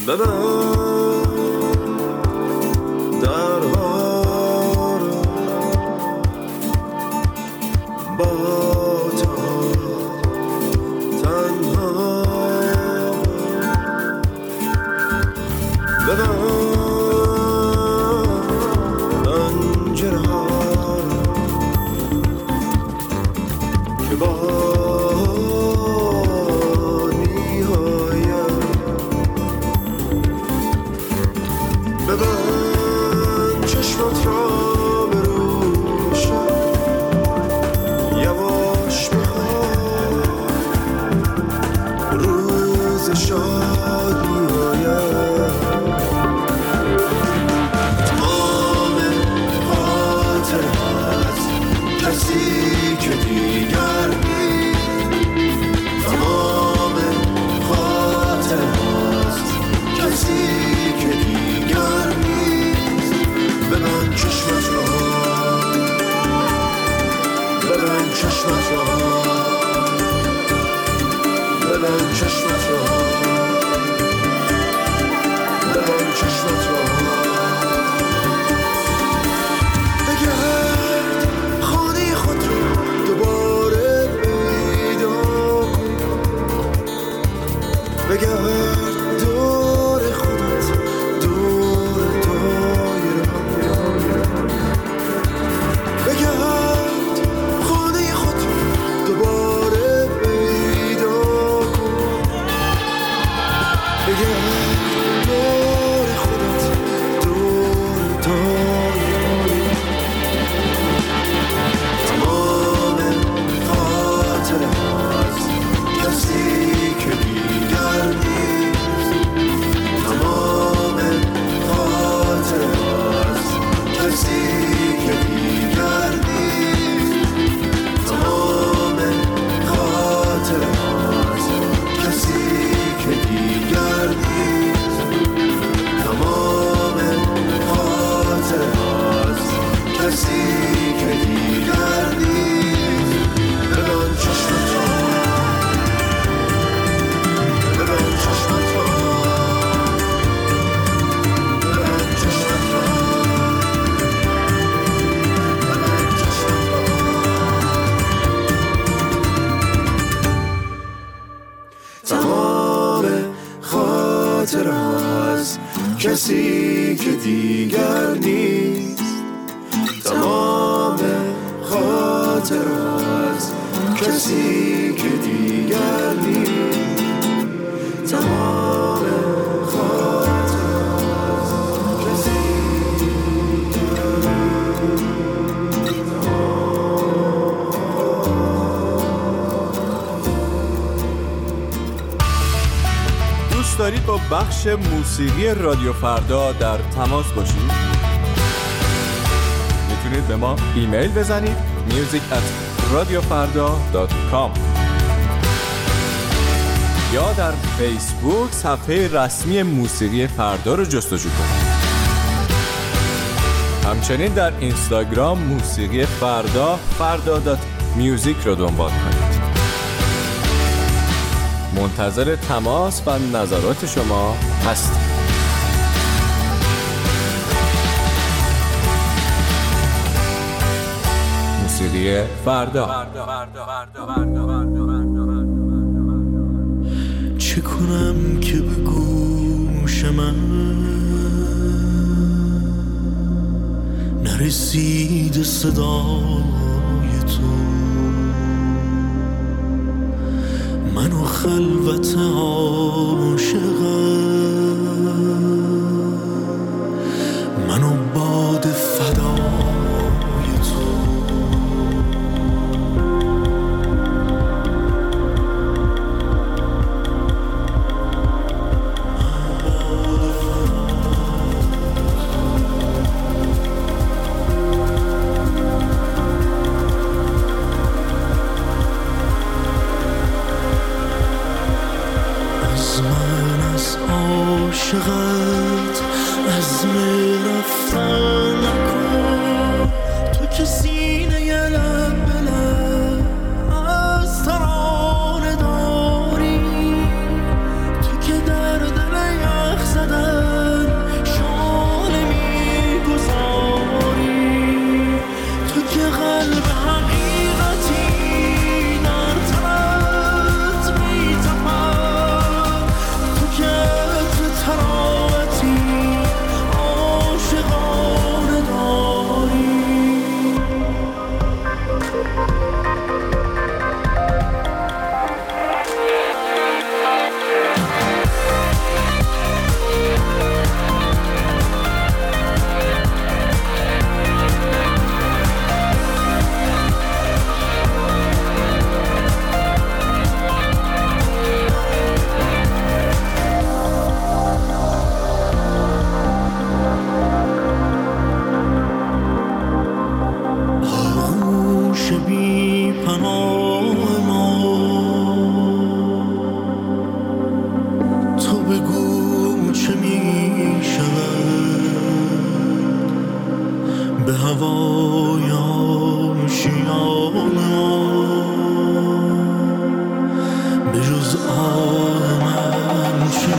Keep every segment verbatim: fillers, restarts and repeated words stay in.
کسی که دیگر نیست، تمام خاطر از کسی که دیگر نیست، تمام خاطر از کسی دوست دارید با بخش موسیقی رادیو فردا در تماس باشید؟ میتونید به ما ایمیل بزنید music at radiofarda dot com یا در فیسبوک صفحه رسمی موسیقی فردا رو جستجو کنید. همچنین در اینستاگرام موسیقی فردا فردا دات میوزیک رو دنبال کنید. منتظر تماس و نظرات شما هستیم. موسیقی فردا. چه کنم که به گوش من نرسید صدای تو، منو خلوت عاشقم، منو باد فدای تو. عاشقت عزم رفتن نکن، تو که سینه لب به لب از ترانه داری، تو که در دل یخ زده تمام ما. تو بگو چه می شود به هوای آشیان ما، به جز آه من چه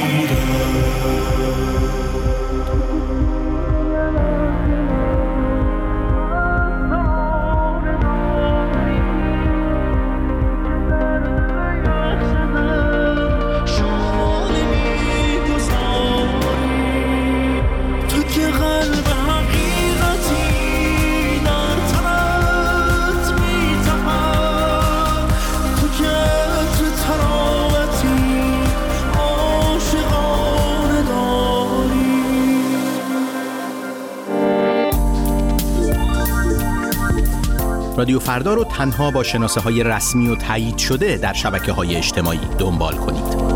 رادیو فردا رو تنها با شناسه های رسمی و تایید شده در شبکه های اجتماعی دنبال کنید.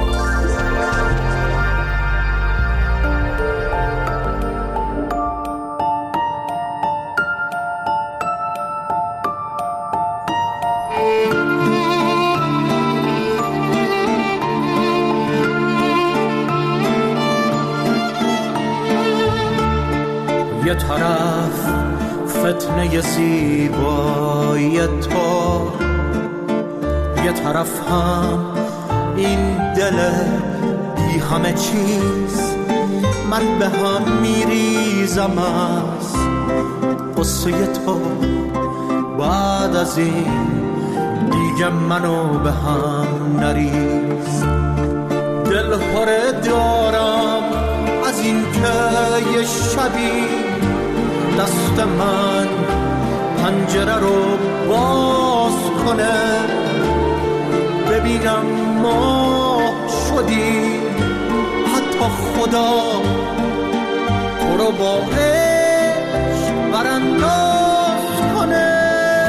یه طرف فتنه زیبایی تو، یه طرف هم این دل بی همه چیز. من به هم میریزم از قصه تو، بعد از این دیگه منو به هم نریز. دل هره دارم از این که یه شبی دست من پنجره رو باز کنه، ببینم ما شدیم، حتی خدا تو رو با عشق برانداز کنه.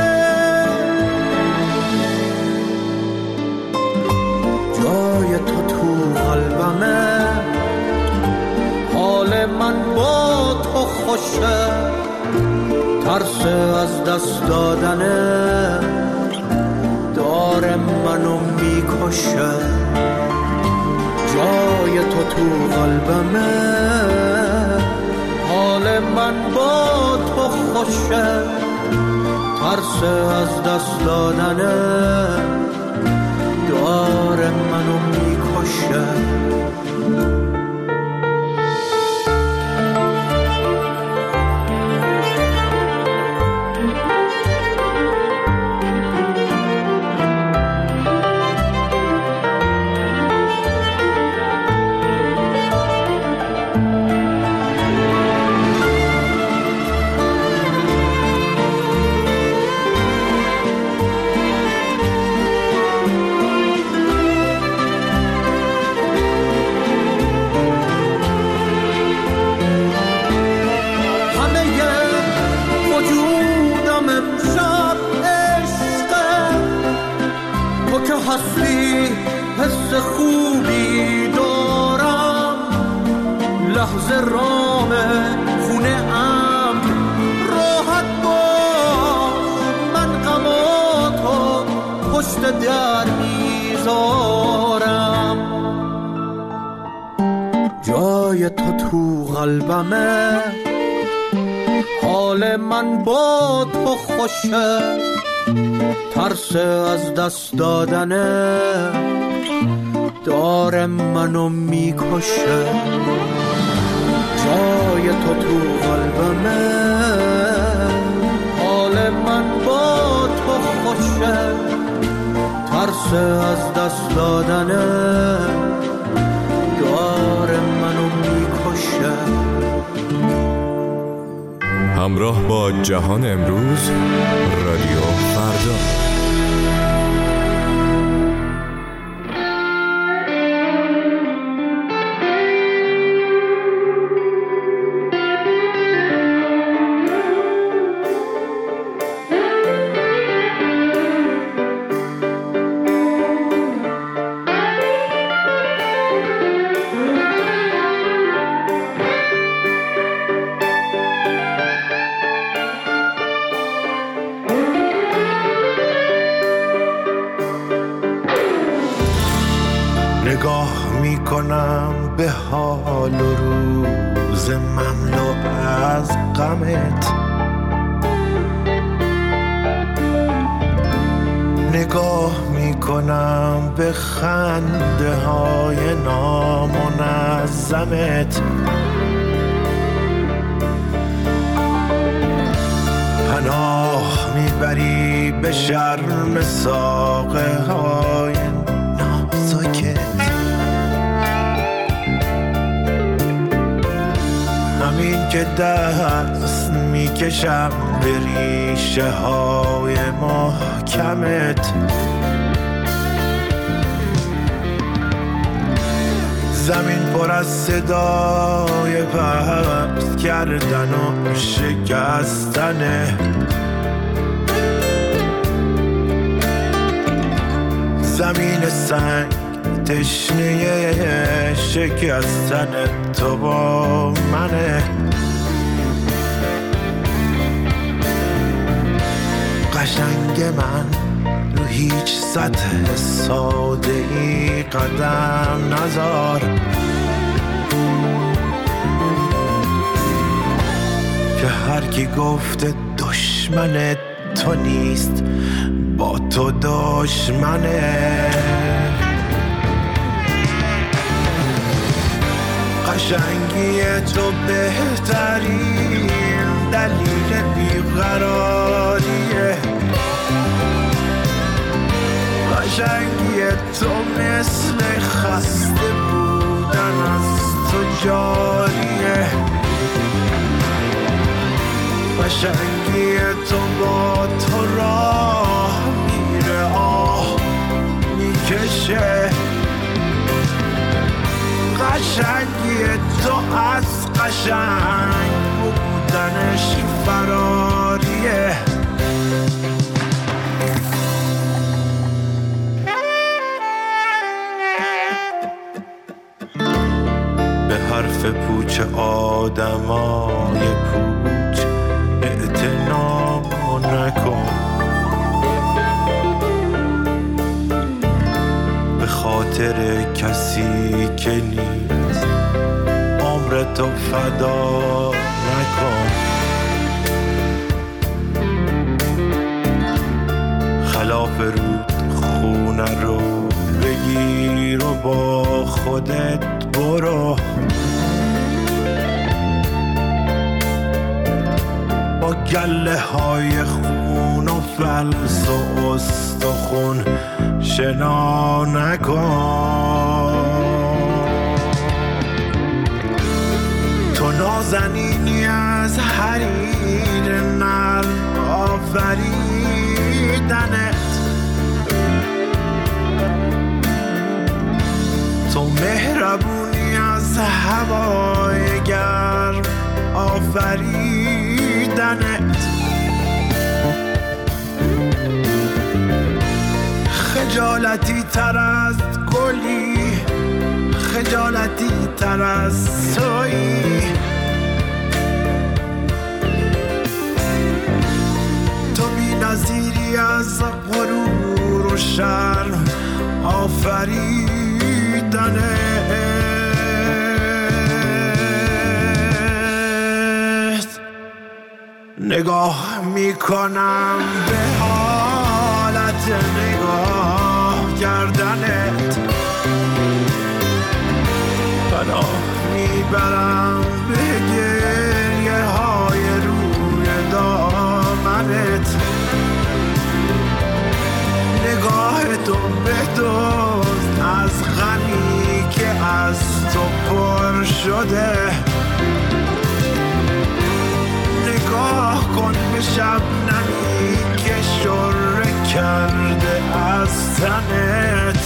جای تو تو قلبمه، حال من با تو خوشه، ترس از دست دادنه داره منو میکشه. جای تو تو قلبمه، حال من با تو خوشه، ترس از دست دادنه داره منو میکشه. هستی حس خوبی دارم، لحظه رام خونه ام راحت باش، من غماتو پشت در میذارم. جای تو تو قلبمه، حال من با تو خوشه، ترس از دست دادنه داره منو میکشه. جای تو تو قلبمه، حال من با تو خوشه، ترس از دست دادنه داره منو میکشه. همراه با جهان امروز، رادیو فردا. نگاه میکنم به حال و روز مملو از غمت، نگاه میکنم به خنده های نامنظمت، پناه میبری به شرم ساقه های نازکت، همین که دست میکشم به ریشه های محکمت، زمین پر از صدای پست کردن و شکستنه، زمین سنگ تشنه شکستن تو با منه، قشنگ من رو هیچ سطح ساده ای قدم نذار، که هر کی گفته دشمن تو نیست با تو دشمنه، قشنگی تو بهترین دلیل بیقراریه، قشنگی تو مثل خسته بودن از تو جاریه، قشنگی تو با تو راه میره آه میکشه، قشنگی تو از قشنگ بودنش فراریه، به حرف پوچ آدمای پوچ اعتنا نکن، به خاطر کسی که نیست عمرتو فدا نکن، خلاف رود خونه رو بگیر و با خودت برو، با گله های خون و فلس و استخون شنا نکن، تو نازنینی از حریر نرم آفریدنت، تو مهربونی از هوای گرم آفریدنت، خجالتی تر از گلی، خجالتی تر از تویی، تو بی نظیری از غرور و شرم آفریدنت، نگاه میکنم به حالت نگاه کردنت، پناه میبرم به گریه های روی دامنت، نگاه تو بدزد از غمی که از تو پر شده، نگاه کن به شبنمی که شره کرده از تنت،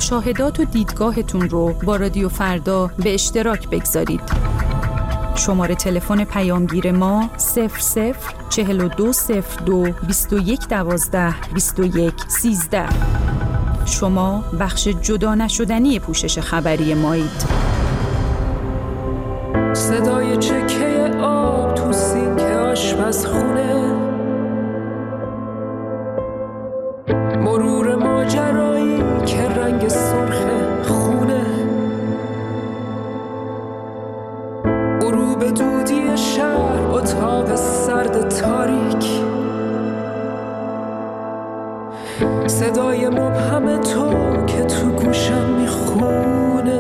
مشاهدات و دیدگاهتون رو با رادیو فردا به اشتراک بگذارید. شماره تلفن پیامگیر ما صفر صفر چهل و دو صفر دو بیست و یک دوازده بیست و یک سیزده. شما بخش جدا نشدنی پوشش خبری مایید. صدای چکه آب تو سینک آشپزخونه، مرور ماجرایی که رنگ سرخ خونه، غروب دودی شهر، اتاق سرد تاریک، صدای مبهم تو که تو گوشم میخونه،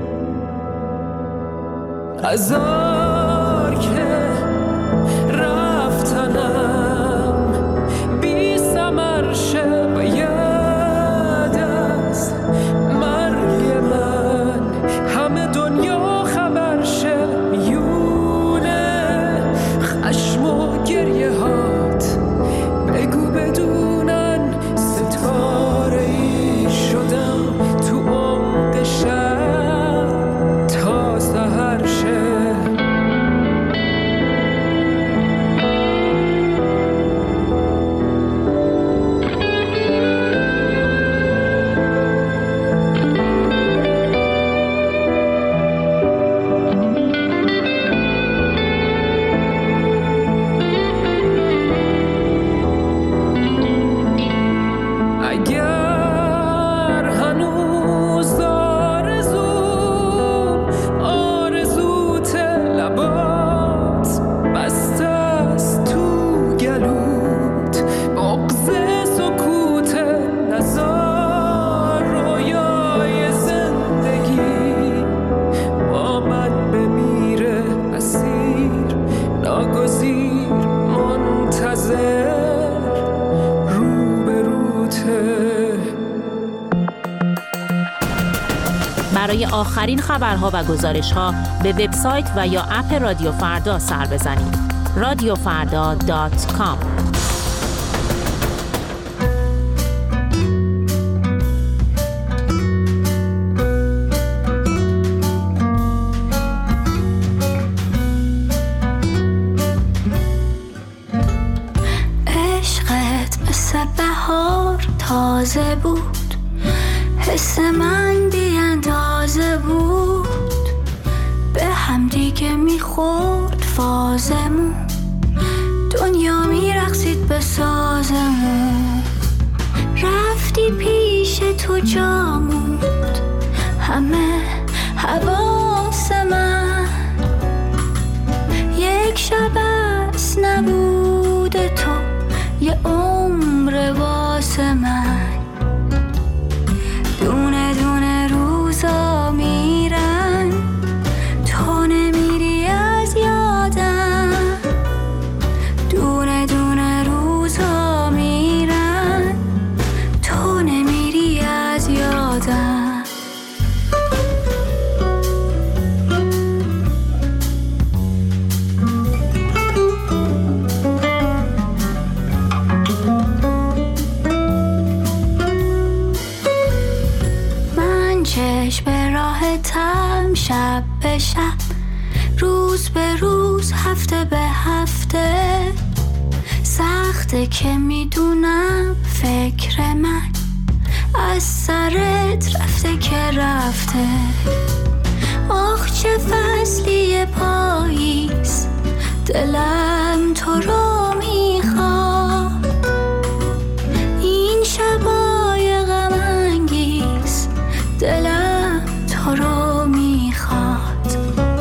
هزار که رفتنم بی ثمر شه و یاد از مرگ من همه دنیا خبر شه، میونه خشم و گریه هات بگو بدونن ستاره ای شدم تو عمق شب تا سحر شه. برای آخرین خبرها و گزارش‌ها به وبسایت و یا اپ رادیو فردا سر بزنید. رادیو فردا دات کام. عشقت مثل بهار تازه بود، حس من بی اندازه بود، به هم دیگه میخورد فازمون، دنیا میرقصید به سازمون، رفتی پیش تو جا موند همه حواس من، یک شب از نبود تو یه عمر واسه من، دونه دونه روزا میرن تو نمیری از یادم، دونه دونه روزا میرن تو نمیری از یادم. به راحتم شب به شب، روز به روز، هفته به هفته، سخته که میدونم فکر من از سرت رفته که رفته، آخ چه فصلی پاییز، دلم تو رو میخواد، این شبای غم انگیز دلم تو رو میخواد،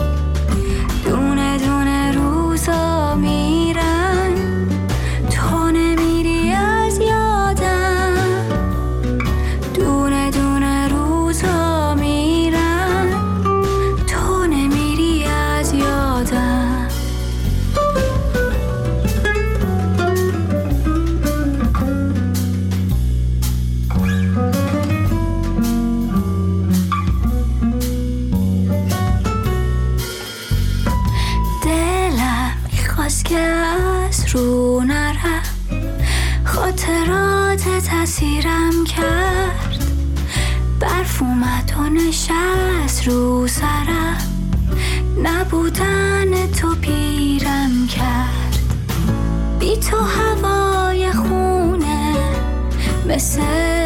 دونه دونه روزا میرن تو نمیری از یادم، دونه دونه روزا میرن تو نمیری از یادم. اومد و نشست رو سرم، نبودن تو پیرم کرد. بی تو هوای خونه مثل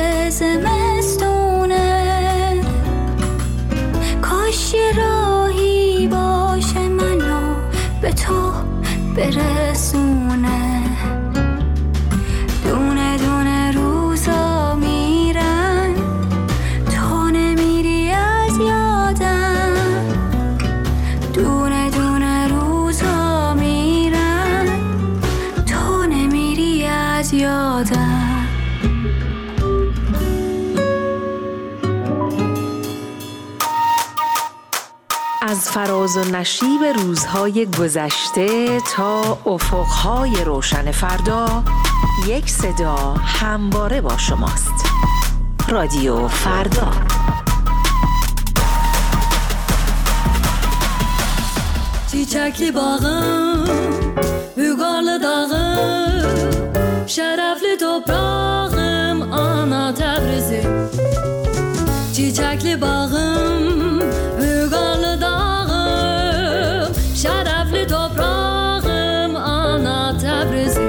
زمستونه، کاش یه راهی باشه منو به تو برسونه. دونه دونه روزا میرن، تو نمیری از یادم. دونه دونه روزا میرن، تو نمیری از یادم. از فراز و نشیب روزهای گذشته تا افقهای روشن فردا، یک صدا همواره با شماست. رادیو فردا. Çiçekli bağım, Bügarlı dağım, şerefli toprağım, ana Təbrizi. Çiçekli bağım, Bügarlı dağım, şerefli toprağım, ana Təbrizi.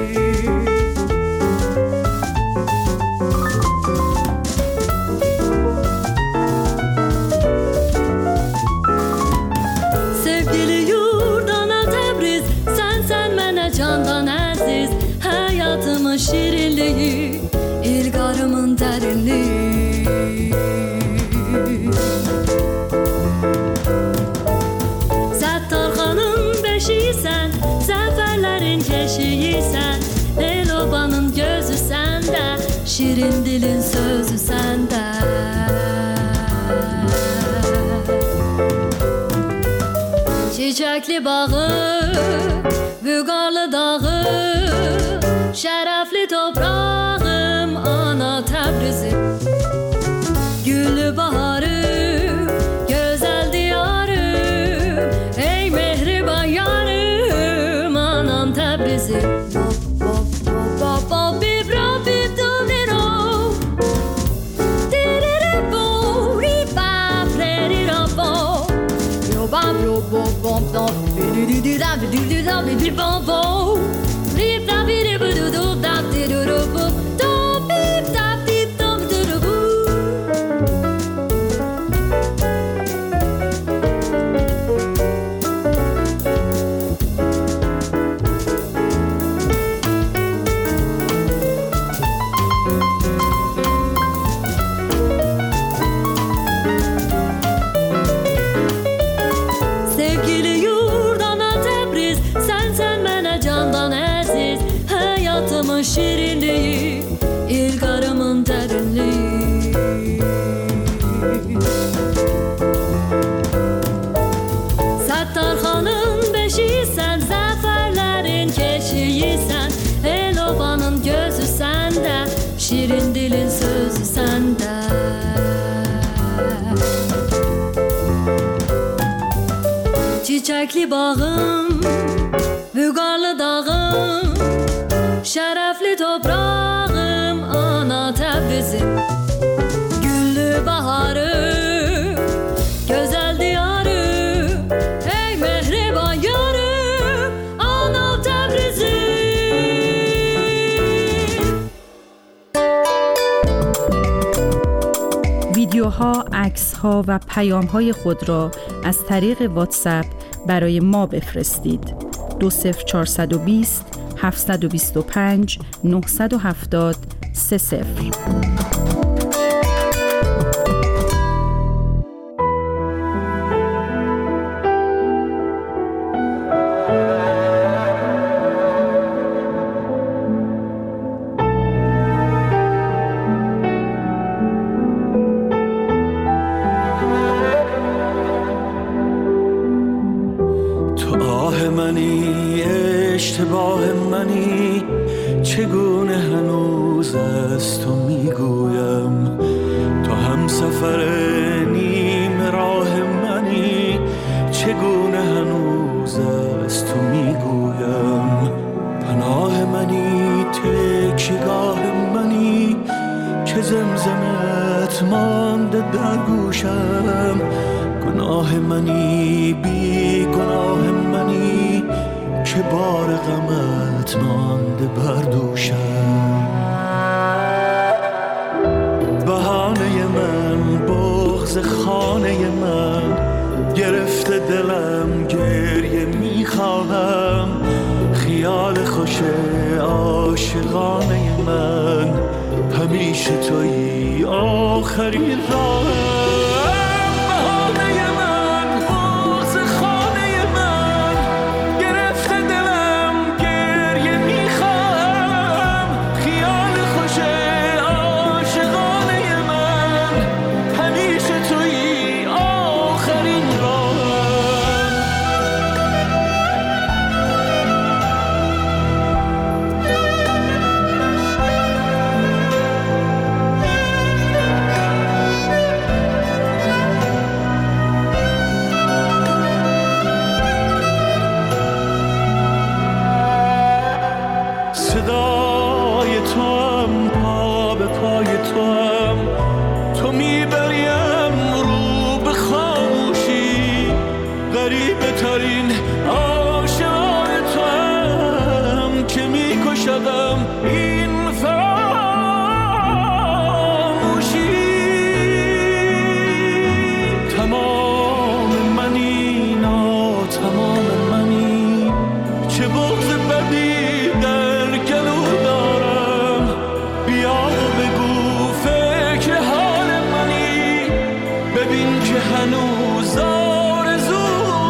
Hayatımın şirinliği, ilgarımın derinliği. Zəttarxanın beşiysən, zəfərlərin keşiysən, el-obanın gözü səndə, şirin dilin sözü səndə. Çiçəkli bağı, Bügarlı dağı, şərəfli toprağım, ana Təbrizim. Güllü baharım, gözəl diyarım, ey mehriban yarım, anam Təbrizim. Bop bop bop bop bip rop bip dum diro, diriri bo ribap reri robo, yo bap ro bo bom dom di di di da di di da di di bom bom. Rip da bi di bu du du da di du du bu do bip da bip dum du du bu. Sevgili yurt ana Təbriz, sen sen mənə candan əziz. Hayatımın şirinliği, ilgarımın derinliği. Səttarxanın beşiysən, zəfərlərin keşiysən, el-obanın gözü səndə, şirin dilin sözü səndə. Çiçekli bağım, Bügarlı dağım, şərəfli toprağım, ana Təbrizim. Güllü baharım, gözəl diyarım, ey mehriban yarım, ana Təbrizim. ویدیوها، عکس‌ها و پیام‌های خود را از طریق واتساپ برای ما بفرستید. دو صفر چهارصد و بیست هفتصد و بیست و پنج نهصد و هفتاد سه صفر. اشتباه منی، چگونه هنوز از تو میگویم. تو هم سفر نیم راه منی، چگونه هنوز از تو میگویم. پناه منی، تکیگاه منی، که زمزمت مانده در گوشم، گناه منی بی گناه منی که بار غمت مانده بر دوشم. بهانه من بغض خانه من گرفته دلم گریه میخواهم، خیال خوش عاشقانه من همیشه تویی آخرین راهم. بهانه من بغض خانه من گرفته دلم گریه میخواهم، خیال خوش عاشقانه من همیشه تویی آخرین راهم. صدای تو هم پا به پای تو هم، تو میبریم رو به خاموشی، غریبه ترین عاشقان تو هم که میکشدم این فراموشی. تمام منی نا تمام منی، چه بغض بدی در گلو دارم، بیا و بگو فکر حال منی، ببین که هنوز آرزو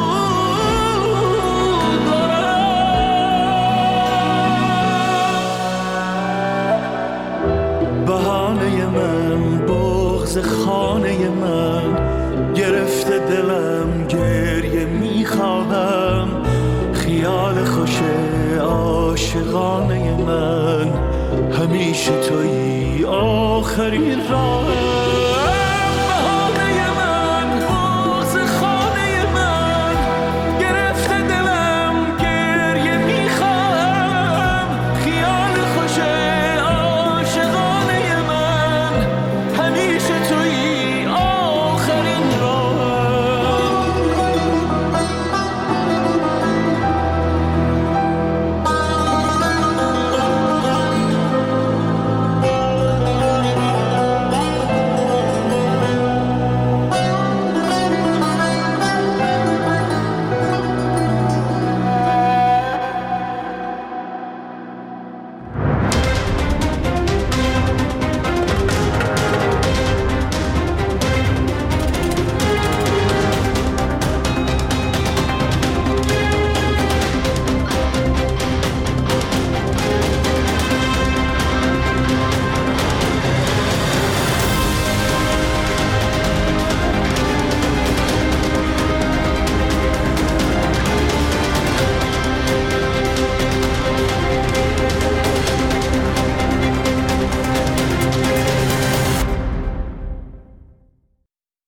دارم. بهانه من بغض خانه من گرفته دلم گریه میخواهم، خیال خوش عاشقانه من همیشه تویی آخرین راهم.